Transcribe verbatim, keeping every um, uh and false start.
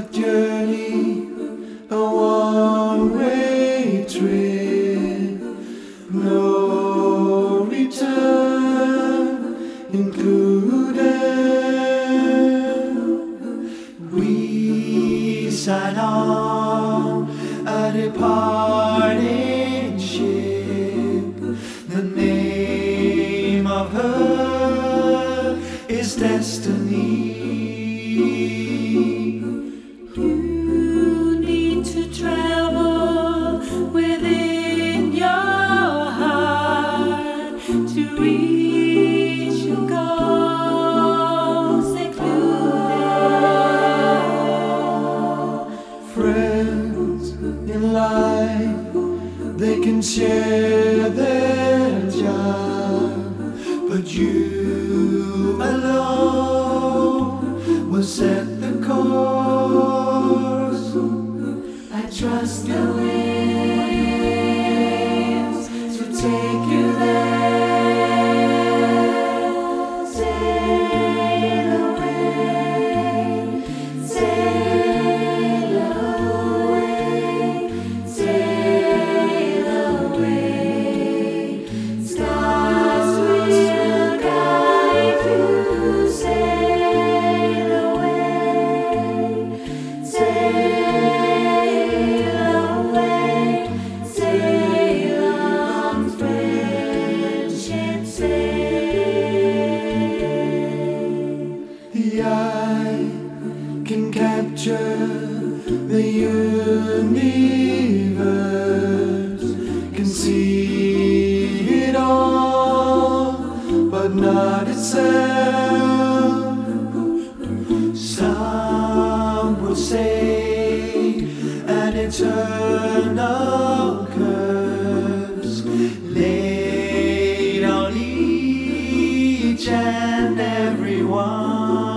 journey, a one-way trip, no return included. We sign on a departing ship. The name of her is Destiny. You need to travel within your heart to reach your goals secluded. Friends in life, they can share their job, but you alone will set the course. I trust the winds to take you there. Sail away, sail away, sail away. Stars will guide you. Sail away, sail away, sail on, friendship sail. The eye can capture the universe, can see it all, but not itself. Some will say an eternal curse laid on each and every one.